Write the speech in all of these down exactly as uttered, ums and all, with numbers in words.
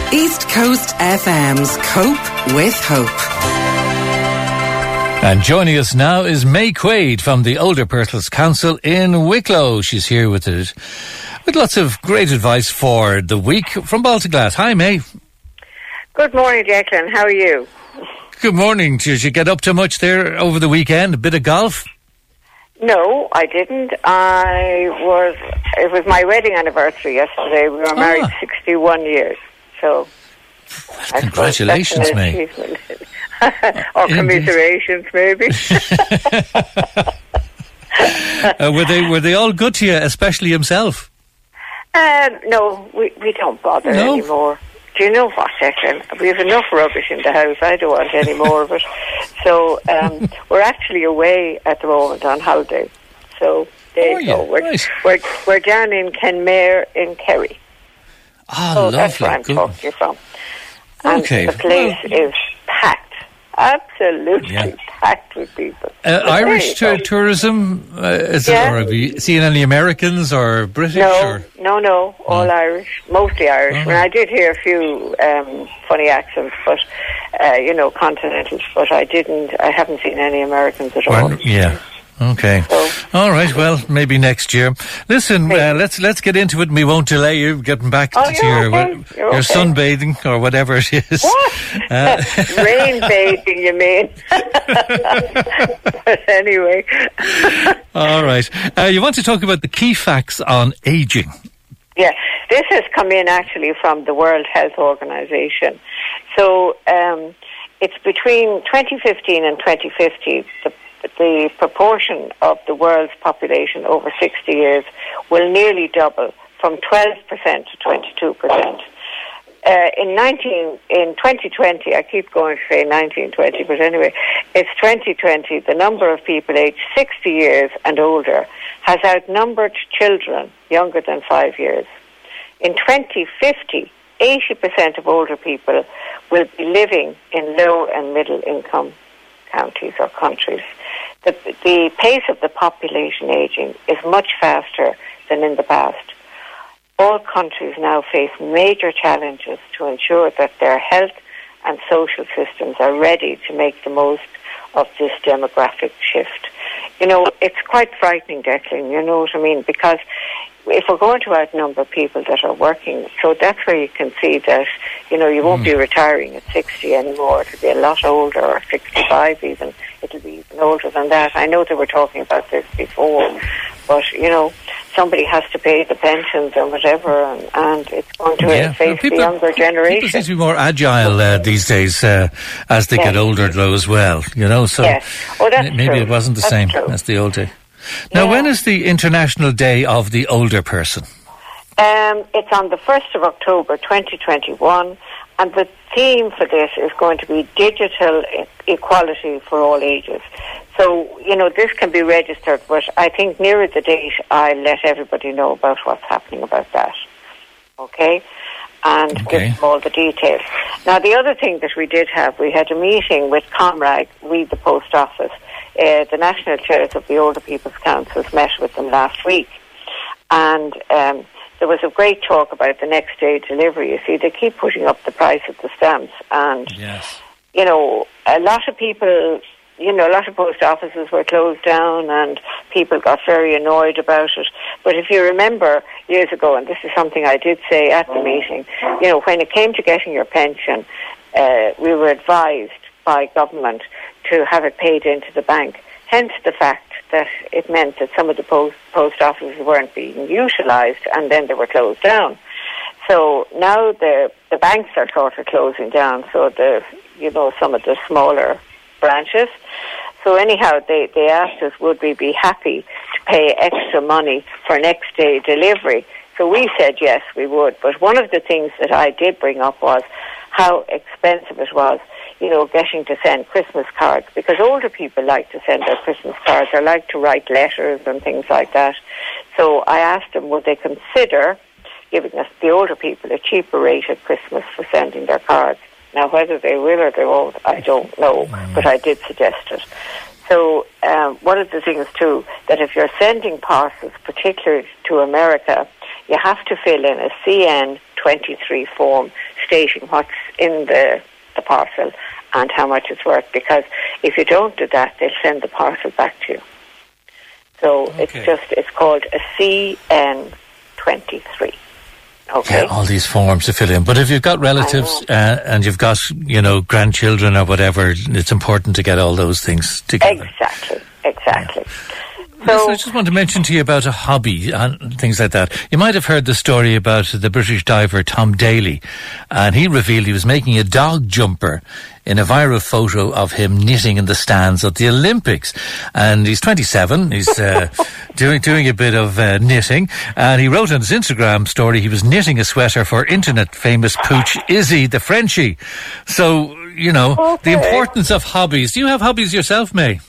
East Coast F M's Cope with Hope. And joining us now is May Quaid from the Older Persons Council in Wicklow. She's here with it, with lots of great advice for the week from Baltinglass. Hi, May. Good morning, Declan. How are you? Good morning. Did you get up to much there over the weekend? A bit of golf? No, I didn't. I was. It was my wedding anniversary yesterday. We were married ah. sixty-one years. So, well, congratulations, May. Or commiserations, maybe. uh, were they were they all good to you, especially himself? Um, no, we we don't bother no? anymore. Do you know what, Declan? We have enough rubbish in the house. I don't want any more of it. So um, we're actually away at the moment on holiday. So there oh, you go. Yeah. We're, nice. we're we're down in Kenmare in Kerry. Ah, so lovely. That's where I'm good. talking to you from. And okay. the place well, is packed. Absolutely yeah. packed with people. Uh, Irish t- tourism? Uh, is yeah. it, or have you seen any Americans or British? No, or? no, no, all oh. Irish, mostly Irish. Oh. Well, I did hear a few um, funny accents, but uh, you know, continentals. But I didn't. I haven't seen any Americans at all. Well, yeah. Okay. So, all right. Well, maybe next year. Listen, uh, let's let's get into it, and we won't delay you getting back oh, to your okay. your okay. sunbathing or whatever it is. What? Uh, Rain bathing, you mean? But anyway. All right. Uh, you want to talk about the key facts on ageing? Yeah, this has come in actually from the World Health Organization. So um, it's between twenty fifteen and twenty fifty. The the proportion of the world's population over sixty years will nearly double from twelve percent to twenty-two percent. Uh, in nineteen in twenty twenty, I keep going to say nineteen twenty, but anyway, it's twenty twenty. The number of people aged sixty years and older has outnumbered children younger than five years. In twenty fifty, eighty percent of older people will be living in low and middle income counties or countries. The, the pace of the population ageing is much faster than in the past. All countries now face major challenges to ensure that their health and social systems are ready to make the most of this demographic shift. You know, it's quite frightening, Declan, you know what I mean? Because if we're going to outnumber people that are working, so that's where you can see that, you know, you won't mm. be retiring at sixty anymore. It'll be a lot older, or sixty-five even. It'll be even older than that. I know they were talking about this before, but, you know, somebody has to pay the pensions or whatever, and, and it's going to yeah. face well, people, the younger generation. People seem to be more agile uh, these days uh, as they yes. get older, though, as well, you know, so yes. oh, that's maybe true. it wasn't the that's same true. as the old day. Now, yeah. when is the International Day of the Older Person? Um, it's on the first of October twenty twenty-one, and the theme for this is going to be digital e- equality for all ages. So, you know, this can be registered, but I think nearer the date, I'll let everybody know about what's happening about that. Okay? And okay. give them all the details. Now, the other thing that we did have, we had a meeting with Comrag, we the Post Office. Uh, the national chairs of the Older People's Councils met with them last week. And um, there was a great talk about the next day delivery. You see, they keep pushing up the price of the stamps. And, yes. you know, a lot of people, you know, a lot of post offices were closed down and people got very annoyed about it. But if you remember years ago, and this is something I did say at the meeting, you know, when it came to getting your pension, uh, we were advised by government to have it paid into the bank. Hence the fact that it meant that some of the post, post offices weren't being utilised and then they were closed down. So now the the banks are sort of closing down, so the, you know, some of the smaller branches. So anyhow, they, they asked us, would we be happy to pay extra money for next day delivery? So we said yes, we would. But one of the things that I did bring up was how expensive it was, you know, getting to send Christmas cards, because older people like to send their Christmas cards or like to write letters and things like that. So I asked them, would they consider giving us, the older people, a cheaper rate at Christmas for sending their cards? Now, whether they will or they won't, I don't know, mm. but I did suggest it. So um, one of the things, too, that if you're sending parcels, particularly to America, you have to fill in a C N twenty-three form stating what's in the, the parcel and how much it's worth, because if you don't do that, they'll send the parcel back to you. So okay. it's just, it's called a C N twenty-three. Okay. Yeah, all these forms to fill in. But if you've got relatives uh, and you've got, you know, grandchildren or whatever, it's important to get all those things together. Exactly, exactly. Yeah. So, yes, I just want to mention to you about a hobby and things like that. You might have heard the story about the British diver Tom Daly, and he revealed he was making a dog jumper in a viral photo of him knitting in the stands at the Olympics. And he's twenty-seven. He's uh, doing doing a bit of uh, knitting, and he wrote on his Instagram story he was knitting a sweater for internet famous pooch Izzy the Frenchie. So, you know, okay. the importance of hobbies. Do you have hobbies yourself, May?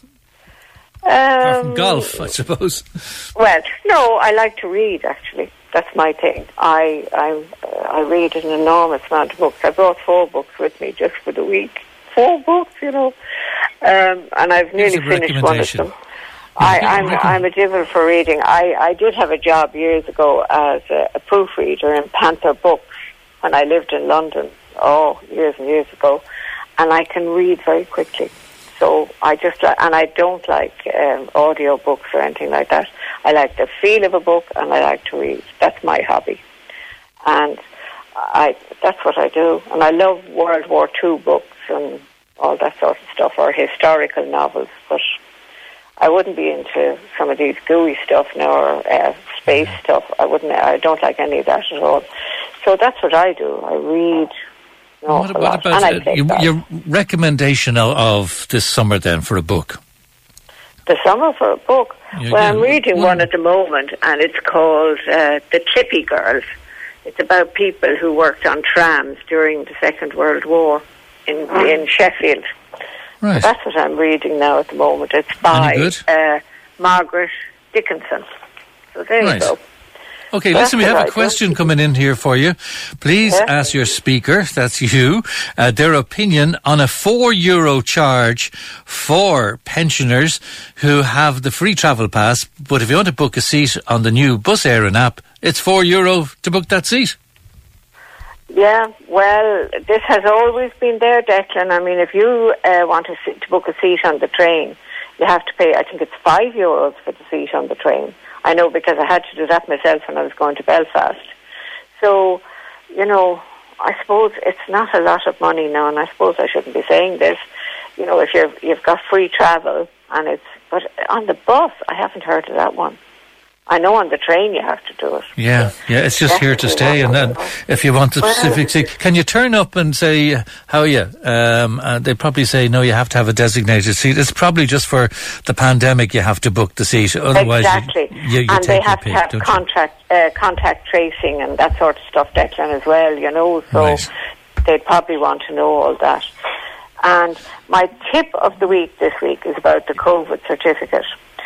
Um, from golf, I suppose. Well, no, I like to read, actually. That's my thing. I I, uh, I read an enormous amount of books. I brought four books with me just for the week. Four books, you know. Um, and I've nearly finished one of them. I, I'm, I'm a devil for reading. I, I did have a job years ago as a, a proofreader in Panther Books when I lived in London. Oh, years and years ago. And I can read very quickly. So I just like, and I don't like um, audio books or anything like that. I like the feel of a book, and I like to read. That's my hobby, and I that's what I do. And I love World War Two books and all that sort of stuff, or historical novels. But I wouldn't be into some of these gooey stuff now, or uh, space stuff. I wouldn't. I don't like any of that at all. So that's what I do. I read. No, what, what about uh, your, your recommendation of, of this summer then for a book? The summer for a book? Yeah, well, yeah. I'm reading well, one at the moment, and it's called uh, The Clippy Girls. It's about people who worked on trams during the Second World War in, in Sheffield. Right. So that's what I'm reading now at the moment. It's by uh, Margaret Dickinson. So there right. you go. Okay, That's listen, we have right. a question coming in here for you. Please yeah. ask your speaker, that's you, uh, their opinion on a four euro charge for pensioners who have the free travel pass, but if you want to book a seat on the new Bus Éireann app, it's four euro to book that seat. Yeah, well, this has always been there, Declan. I mean, if you uh, want to, sit, to book a seat on the train, you have to pay, I think it's five euros for the seat on the train. I know, because I had to do that myself when I was going to Belfast. So, you know, I suppose it's not a lot of money now, and I suppose I shouldn't be saying this. You know, if you've, you've got free travel, and it's, but on the bus, I haven't heard of that one. I know on the train you have to do it. Yeah, yeah, it's just here to stay. And then if you want a specific seat, can you turn up and say, how are you? Um, and they probably say, no, you have to have a designated seat. It's probably just for the pandemic you have to book the seat. Otherwise, exactly. you, you, you and take they your have pick, to have contact, uh, contact tracing and that sort of stuff, Declan, as well, you know. So right. they'd probably want to know all that. And my tip of the week this week is about the COVID certificate.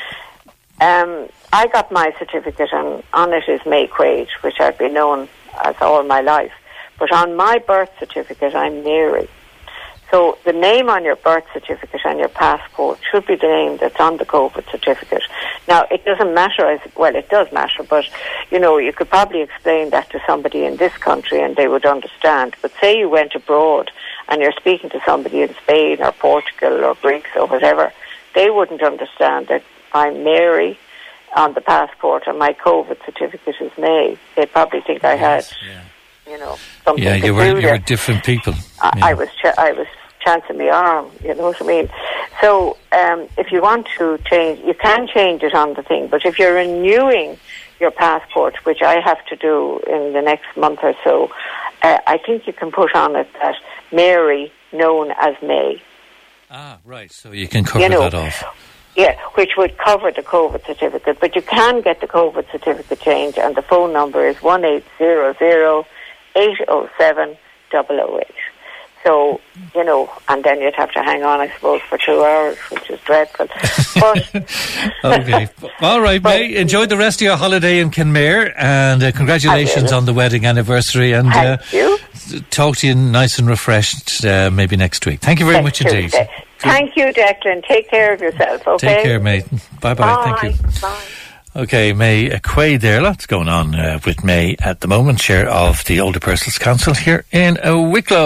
Um, I got my certificate, and on it is May Quaid, which I've been known as all my life. But on my birth certificate, I'm Mary. So the name on your birth certificate and your passport should be the name that's on the COVID certificate. Now, it doesn't matter, as well, it does matter, but, you know, you could probably explain that to somebody in this country and they would understand. But say you went abroad and you're speaking to somebody in Spain or Portugal or Greece or whatever, they wouldn't understand that I'm Mary on the passport and my COVID certificate is May. They'd probably think I had, yeah. you know, something yeah, to you do were you there. were different people. I, yeah. I was ch- I was chancing my arm, you know what I mean? So um, if you want to change, you can change it on the thing, but if you're renewing your passport, which I have to do in the next month or so, uh, I think you can put on it that Mary, known as May. Ah, right, so you can cover you know, that off. Yeah, which would cover the COVID certificate. But you can get the COVID certificate changed, and the phone number is one eight hundred, eight oh seven, double oh eight. So, you know, and then you'd have to hang on, I suppose, for two hours, which is dreadful. But okay. All right, but, May. Enjoy the rest of your holiday in Kenmare, and uh, congratulations on the wedding anniversary. And Thank uh, you. Talk to you nice and refreshed uh, maybe next week. Thank you very Next much indeed. Tuesday. Thank you, Declan. Take care of yourself, okay? Take care, mate. Bye-bye. Bye. Thank you. Bye. Okay, May Quaid there. Lots going on uh, with May at the moment, chair of the Older Persons Council here in uh, Wicklow.